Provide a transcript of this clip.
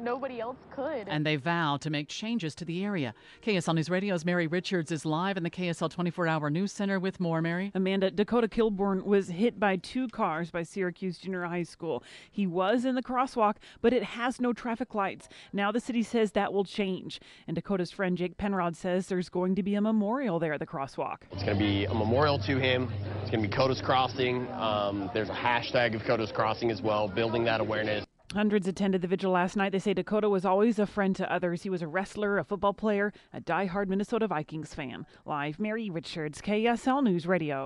nobody else could. And they vow to make changes to the area. KSL News Radio's Mary Richards is live in the KSL 24-hour news center with more. Mary? Amanda, Dakota Kilborn was hit by 2 cars by Syracuse Junior High School. He was in the crosswalk, but it has no traffic lights. Now the city says that will change. And Dakota's friend Jake Penrod says there's going to be a memorial there at the crosswalk. It's going to be a memorial to him. It's going to be Coda's Crossing. There's a hashtag of Coda's Crossing as well, building that awareness. Hundreds attended the vigil last night. They say Dakota was always a friend to others. He was a wrestler, a football player, a diehard Minnesota Vikings fan. Live, Mary Richards, KSL News Radio.